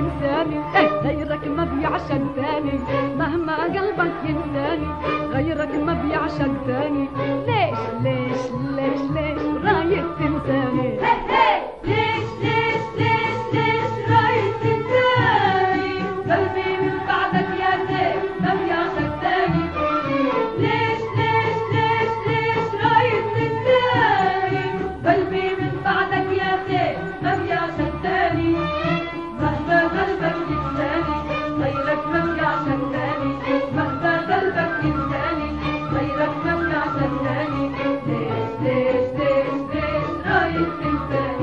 ينساني، غيرك ما بيعشق تاني، مهما قلبك ينساني غيرك ما بيعشق تاني. ليش ليش ليش ليش رايد تنساني؟ ليش ليش ليش ليش رايد تنساني؟ قلبي من بعدك يا زين ما بيعشق تاني. ليش ليش ليش ليش رايد تنساني؟ قلبي من بعدك يا زين ما بيعشق تاني. مهما قلبك ينساني غيرك ما بيعشق تاني، مهما قلبك ينساني غيرك ما بيعشق تاني. ليش ليش ليش ليش رايد تنساني؟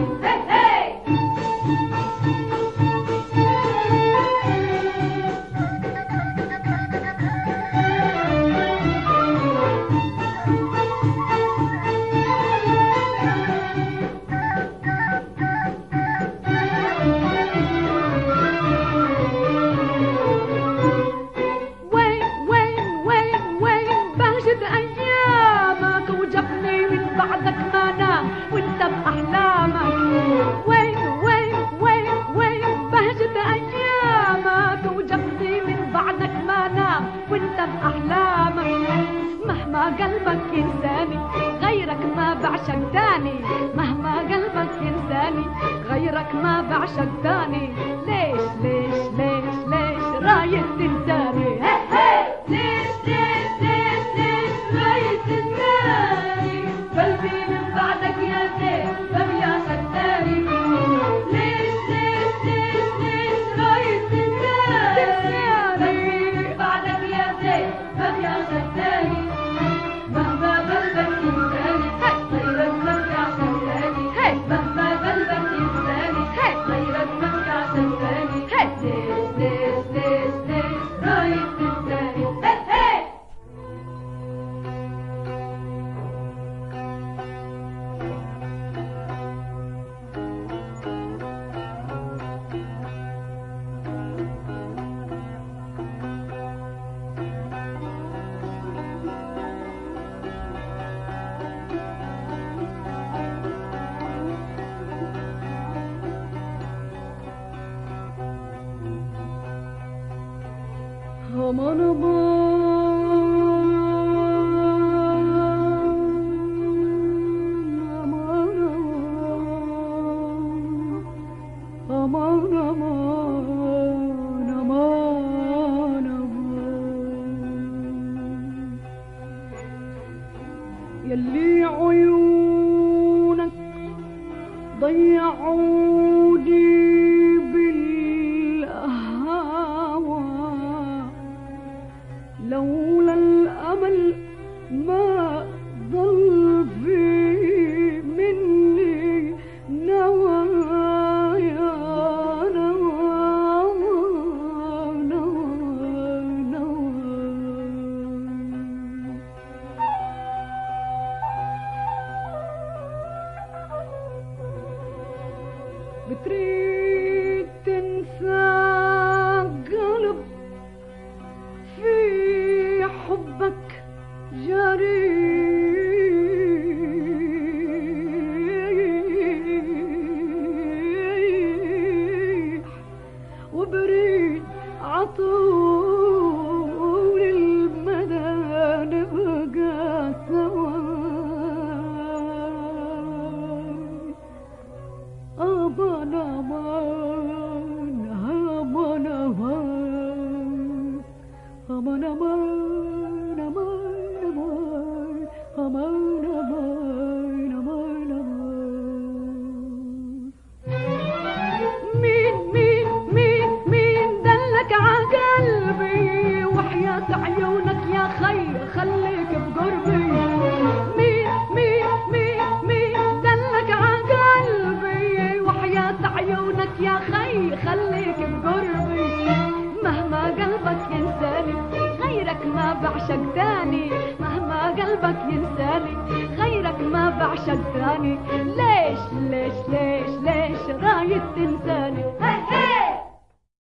أيامك وجبني من بعدك ما نام وانت بأحلامك. وين وين وين وين بهجت أيامك وجبني من بعدك ما نام وانت بأحلامك. مهما قلبك ينساني غيرك ما بعشق تاني، مهما قلبك ينساني غيرك ما بعشق تاني. ليش ليش ليش ليش رايد تنساني؟ ليش ليش ليش ليش رايد تنساني؟ قلبي من بعدك يا زين ما بيعشق تاني. ليش ليش ليش ليش رايد تنساني؟ قلبي من بعدك يا زين ما بيعشق تاني. مهما قلبك ينساني غيرك ما بيعشق تاني، مهما قلبك ينساني غيرك ما بيعشق تاني. ليش ليش ليش ليش رايد تنساني؟ Aman aman aman aman aman aman aman يلي عيونك ضيعوني بالهوى، لولا الأمل ما ضل في مني نوى يا نوى نوى نوى. بتريد تنسى قلب في حبك جريح، وبريد عطول المدى نبقى سوا. أمان أمان أمان أمان أمان أمان أمان أمان أمان أمان. مين مين مين مين دلك عقلبي وحياة عيونك يا خي خليك بقربي؟ مين مين مين مين دلك عقلبي وحياة عيونك يا خي خليك بقربي؟ مهما قلبك ينساني غيرك ما بعشق تاني، مهما قلبك ينساني غيرك ما بعشق تاني. ليش ليش ليش ليش رايد تنساني؟